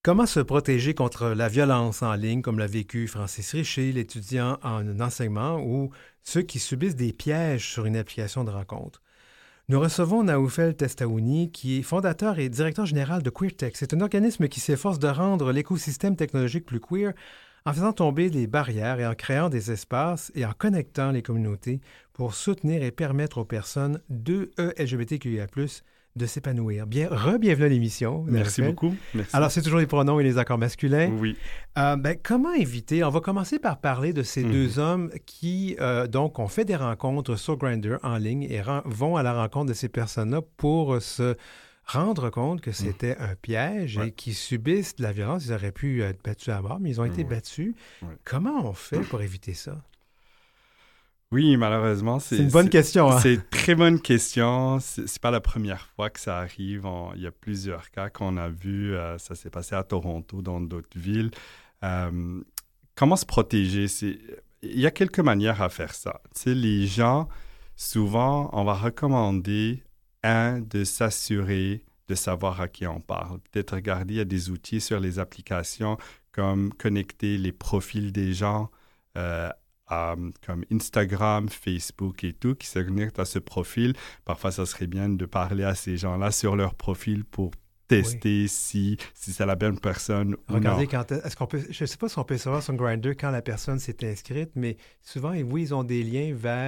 Comment se protéger contre la violence en ligne, comme l'a vécu Francis Richer, l'étudiant en enseignement, ou ceux qui subissent des pièges sur une application de rencontre? Nous recevons Naoufel Testaouni, qui est fondateur et directeur général de QueerTech. C'est un organisme qui s'efforce de rendre l'écosystème technologique plus queer en faisant tomber les barrières et en créant des espaces et en connectant les communautés pour soutenir et permettre aux personnes de LGBTQIA+, de s'épanouir. Bienvenue à l'émission. Merci Naoufel. beaucoup. Merci. Alors, c'est toujours les pronoms et les accords masculins. Oui. Comment éviter? On va commencer par parler de ces deux hommes qui, donc, ont fait des rencontres sur Grindr en ligne et vont à la rencontre de ces personnes-là pour se rendre compte que c'était un piège et qui subissent de la violence. Ils auraient pu être battus à mort, mais ils ont été battus. Comment on fait pour éviter ça? Oui, malheureusement, c'est une bonne question. Hein? C'est une très bonne question. C'est pas la première fois que ça arrive. Il y a plusieurs cas qu'on a vus. Ça s'est passé à Toronto, dans d'autres villes. Comment se protéger? Il y a quelques manières à faire ça. Tu sais, les gens, souvent, on va recommander, de s'assurer de savoir à qui on parle. Peut-être regarder, il y a des outils sur les applications comme connecter les profils des gens, comme Instagram, Facebook et tout, qui se connectent à ce profil. Parfois, ça serait bien de parler à ces gens-là sur leur profil pour tester si c'est la bonne personne ou non. Regardez, est-ce qu'on peut, je ne sais pas si on peut savoir sur Grindr quand la personne s'est inscrite, mais souvent, oui, ils ont des liens vers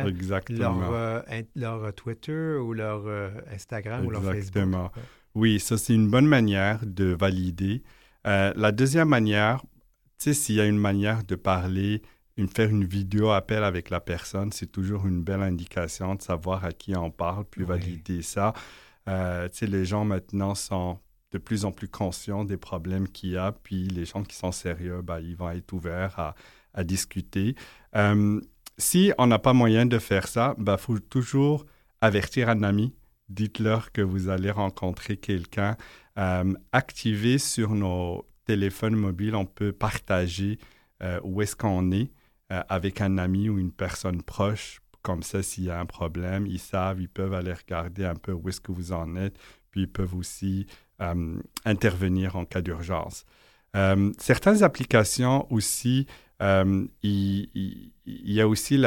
leur Twitter ou leur Instagram ou leur Facebook. Exactement. Oui, ça, c'est une bonne manière de valider. La deuxième manière, tu sais, s'il y a une manière de parler, faire une vidéo appel avec la personne, c'est toujours une belle indication de savoir à qui on parle, puis valider ça. Tu sais, les gens maintenant sont de plus en plus conscients des problèmes qu'il y a, puis les gens qui sont sérieux, ils vont être ouverts à discuter. Si on n'a pas moyen de faire ça, faut toujours avertir un ami. Dites-leur que vous allez rencontrer quelqu'un. Activer sur nos téléphones mobiles, on peut partager où est-ce qu'on est avec un ami ou une personne proche. Comme ça, s'il y a un problème, ils savent, ils peuvent aller regarder un peu où est-ce que vous en êtes, puis ils peuvent aussi intervenir en cas d'urgence. Certaines applications aussi, il y a aussi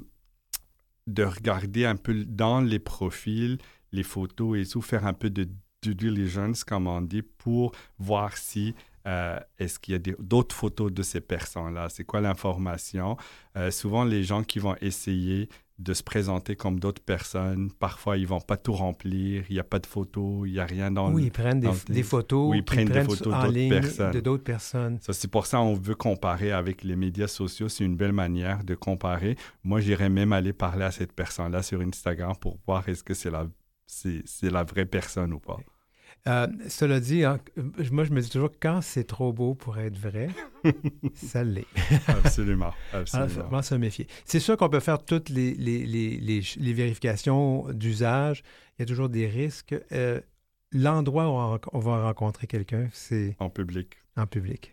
de regarder un peu dans les profils, les photos et tout, faire un peu de due diligence, comme on dit, pour voir si est-ce qu'il y a d'autres photos de ces personnes-là? C'est quoi l'information? Souvent, les gens qui vont essayer de se présenter comme d'autres personnes, parfois, ils ne vont pas tout remplir. Il n'y a pas de photos, il n'y a rien dans... Oui, ils prennent des photos. Oui, ils prennent des photos de d'autres personnes. Ça, c'est pour ça qu'on veut comparer avec les médias sociaux. C'est une belle manière de comparer. Moi, j'irais même aller parler à cette personne-là sur Instagram pour voir est-ce que c'est la vraie personne ou pas. Cela dit, moi, je me dis toujours, quand c'est trop beau pour être vrai, ça l'est. Absolument. Alors, vraiment se méfier. C'est sûr qu'on peut faire toutes les vérifications d'usage. Il y a toujours des risques. L'endroit où on va rencontrer quelqu'un, c'est... En public. En public.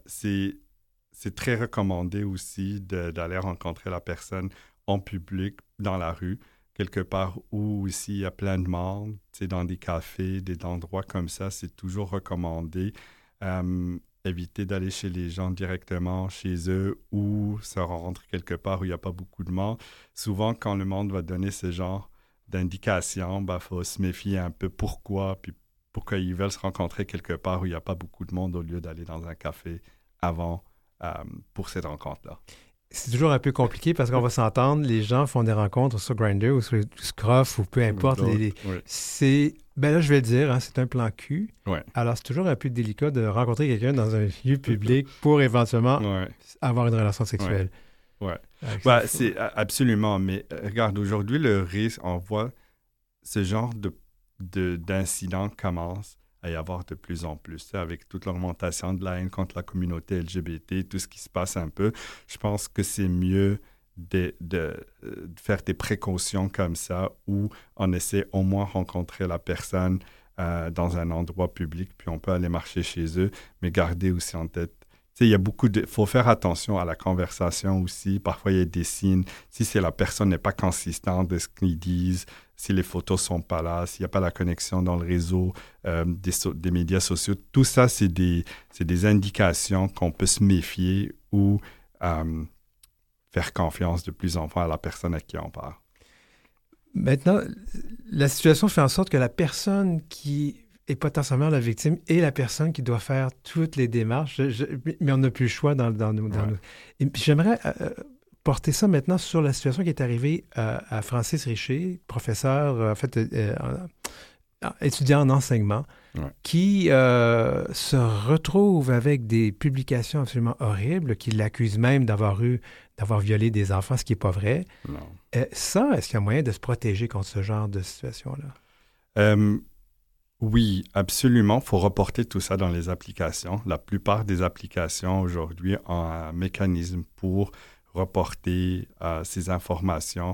C'est très recommandé aussi d'aller rencontrer la personne en public, dans la rue, quelque part où ici il y a plein de monde, dans des cafés, des endroits comme ça, c'est toujours recommandé. Éviter d'aller chez les gens directement, chez eux, ou se rendre quelque part où il n'y a pas beaucoup de monde. Souvent, quand le monde va donner ce genre d'indications, faut se méfier un peu pourquoi ils veulent se rencontrer quelque part où il n'y a pas beaucoup de monde au lieu d'aller dans un café avant pour cette rencontre-là. C'est toujours un peu compliqué parce qu'on va s'entendre, les gens font des rencontres sur Grindr ou sur Scruff ou peu importe. C'est, là, je vais le dire, c'est un plan cul. Ouais. Alors, c'est toujours un peu délicat de rencontrer quelqu'un dans un lieu public pour éventuellement avoir une relation sexuelle. Ouais. C'est absolument. Mais regarde, aujourd'hui, le risque, on voit ce genre d'incidents commence à y avoir de plus en plus. Avec toute l'augmentation de la haine contre la communauté LGBT, tout ce qui se passe un peu, je pense que c'est mieux de faire des précautions comme ça où on essaie au moins de rencontrer la personne dans un endroit public, puis on peut aller marcher chez eux, mais garder aussi en tête. Il y a faut faire attention à la conversation aussi. Parfois, il y a des signes. Si la personne n'est pas consistante de ce qu'ils disent, si les photos sont pas là, s'il n'y a pas la connexion dans le réseau des médias sociaux. Tout ça, c'est des indications qu'on peut se méfier ou faire confiance de plus en plus à la personne à qui on parle. Maintenant, la situation fait en sorte que la personne qui est potentiellement la victime est la personne qui doit faire toutes les démarches, mais on n'a plus le choix dans nous. Et puis j'aimerais porter ça maintenant sur la situation qui est arrivée à Francis Richer, professeur, étudiant en enseignement, qui se retrouve avec des publications absolument horribles, qui l'accusent même d'avoir violé des enfants, ce qui n'est pas vrai. Non. Est-ce qu'il y a moyen de se protéger contre ce genre de situation-là? Oui, absolument. Il faut reporter tout ça dans les applications. La plupart des applications aujourd'hui ont un mécanisme pour reporter ces informations.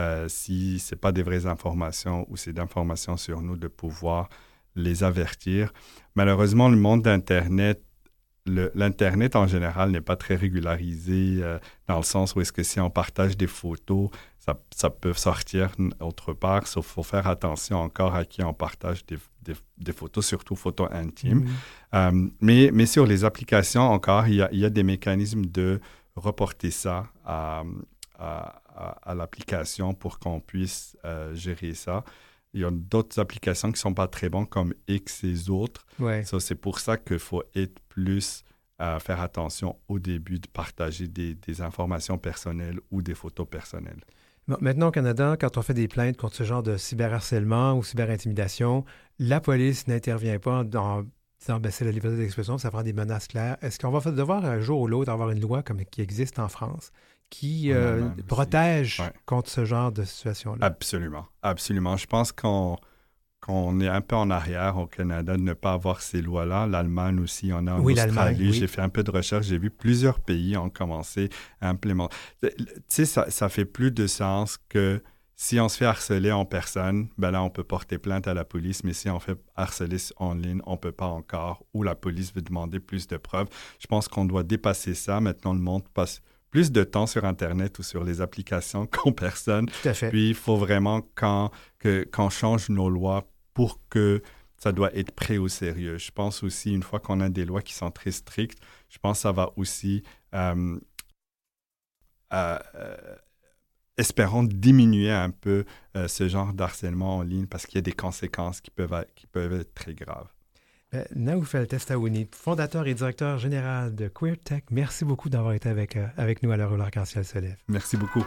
Si ce n'est pas des vraies informations ou c'est d'informations sur nous, de pouvoir les avertir. Malheureusement, le monde d'Internet, l'Internet en général n'est pas très régularisé dans le sens où est-ce que si on partage des photos, ça peut sortir autre part. Il faut faire attention encore à qui on partage des photos, surtout photos intimes. Mais sur les applications, encore, il y a des mécanismes de reporter ça à l'application pour qu'on puisse gérer ça. Il y a d'autres applications qui ne sont pas très bonnes, comme X et les autres. Ouais. So, c'est pour ça qu'il faut être plus faire attention au début de partager des informations personnelles ou des photos personnelles. Bon, maintenant, au Canada, quand on fait des plaintes contre ce genre de cyberharcèlement ou cyberintimidation, la police n'intervient pas en disant c'est la liberté d'expression, ça prend des menaces claires. Est-ce qu'on va devoir un jour ou l'autre avoir une loi qui existe en France qui protège contre ce genre de situation-là? Absolument, absolument. Je pense qu'on est un peu en arrière au Canada de ne pas avoir ces lois-là. L'Allemagne aussi, on a en Australie. J'ai fait un peu de recherche. J'ai vu plusieurs pays ont commencé à implémenter. Tu sais, ça fait plus de sens que si on se fait harceler en personne, ben là, on peut porter plainte à la police. Mais si on fait harceler en ligne, on ne peut pas encore. Ou la police veut demander plus de preuves. Je pense qu'on doit dépasser ça. Maintenant, le monde passe plus de temps sur Internet ou sur les applications qu'en personne. Tout à fait. Puis, il faut vraiment qu'on change nos lois pour que ça doit être pris au sérieux. Je pense aussi, une fois qu'on a des lois qui sont très strictes, je pense que ça va aussi, espérons, diminuer un peu ce genre d'harcèlement en ligne parce qu'il y a des conséquences qui peuvent être très graves. Naoufel Testaouni, fondateur et directeur général de QueerTech, merci beaucoup d'avoir été avec nous à l'heure où l'arc-en-ciel se lève. Merci beaucoup.